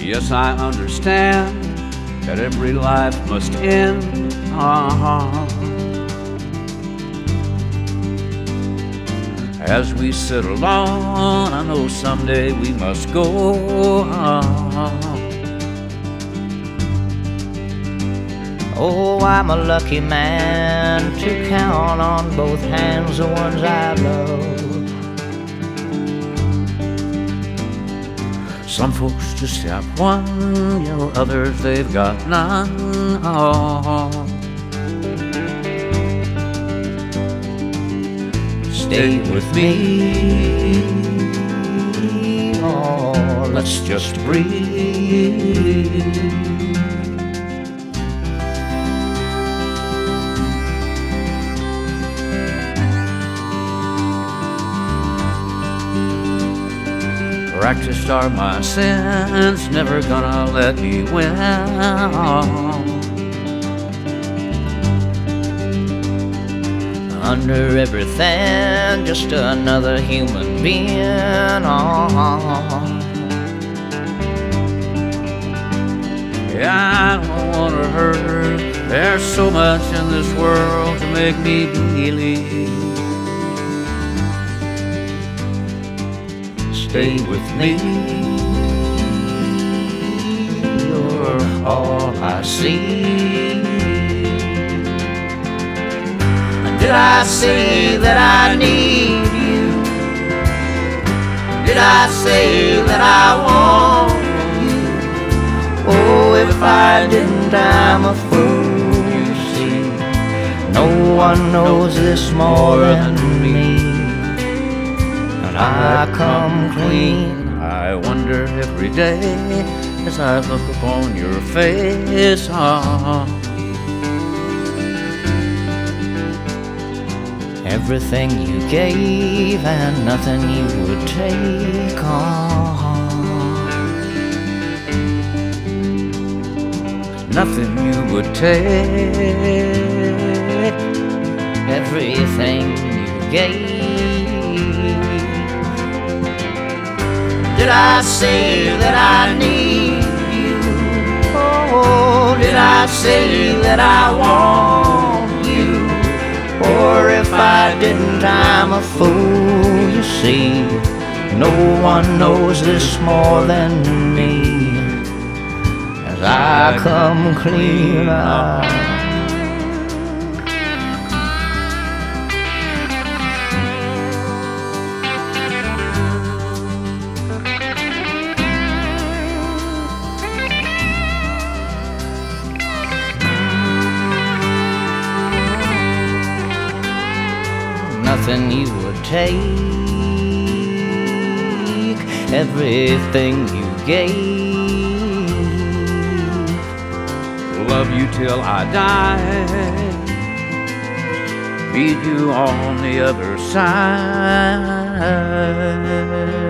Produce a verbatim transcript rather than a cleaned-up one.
Yes, I understand that every life must end. Uh-huh. As we settle on, I know someday we must go. Uh-huh. Oh, I'm a lucky man to count on both hands the ones I love. Some folks just have one, you know, others they've got none. Oh. Stay with me, oh, let's just breathe. Practiced are my sins, never gonna let me win. Under everything, just another human being. Yeah, I don't wanna hurt her. There's so much in this world to make me believe. Stay with me, you're all I see. Did I say that I need you? Did I say that I want you? Oh, if I didn't, I'm a fool, you see. No one knows this more than me. I come clean. I wonder every day as I look upon your face. Oh. Everything you gave and nothing you would take on. Nothing you would take. Everything you gave. Did I say that I need you? Oh, did I say that I want you? Or if I didn't, I'm a fool, you see. No one knows this more than me. As I come clean out. Nothing you would take, everything you gave. Love you till I die, meet you on the other side.